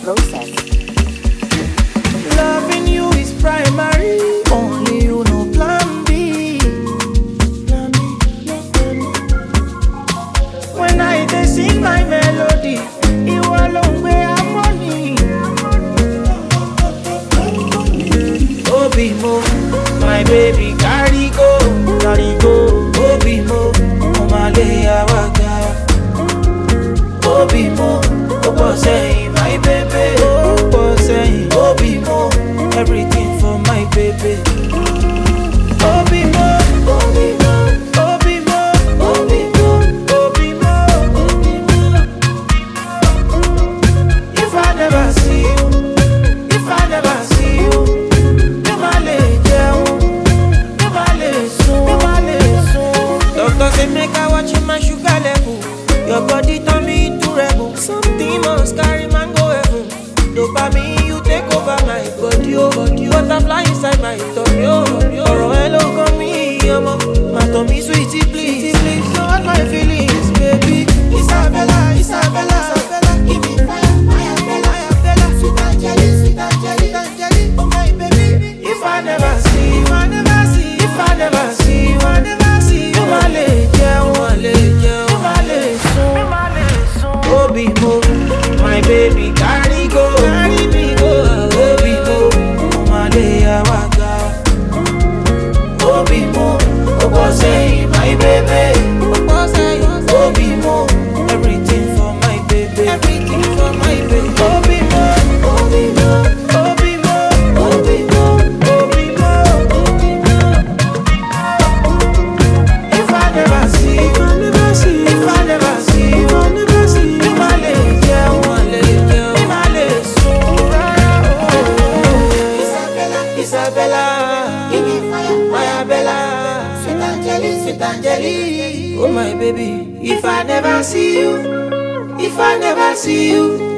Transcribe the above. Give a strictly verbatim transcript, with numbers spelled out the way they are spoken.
process. Loving you is primary. Only you know plan B. Plan B, no plan B. When I dey sing my melody, you alone where harmony. Obi mo, my baby carry go, carry go. Obi mo, omaleya waga. Obi mo, obo say my baby. Obo say, Obi mo, everything for my baby. Obi mo, Obi mo, Obi mo, Obi mo, Obi mo, Obi mo. If I never see you, if I never see you, you ma le jẹun, you ma le sun, you ma le sun. Doctor say make I watch my sugar level. Your body turn me into rebel. Something must carry man go heaven. Dopamine, you take over my body, oh body. Butterfly inside my tummy, oh tummy, oh. Ọ̀rọ̀ ẹ ló kàn mí, ọmọ. Má tàn mí, sweetie, please, please. Don't hurt my feelings, baby. Isabella, Isabella, Isabella. Give me fire, fire, Bella, fire, Bella. Sweet Angeli, sweet Angeli, Angeli. Oh my baby. If I never see, if I never see, if I never see, if I never see, you ma le jẹun, ma le jẹun, you ma le sun, you ma le sun. Obi mo, my baby carry go, carry me go. Obi mo, omaleya waga. Obi mo, obo say my baby. Obo say, Obi mo, everything for my baby, everything for my baby. Obi mo, Obi mo, Obi mo, Obi mo, Obi mo, Obi mo. If I never see, if I never see, if I never see, if I never see, you ma le jẹun, ma le jẹun, you ma le sun rárá. Isabella, Isabella, give me fire, fire Bella. Sweet Angeli, sweet Angeli. Oh my baby, if I never see you, if I never see you.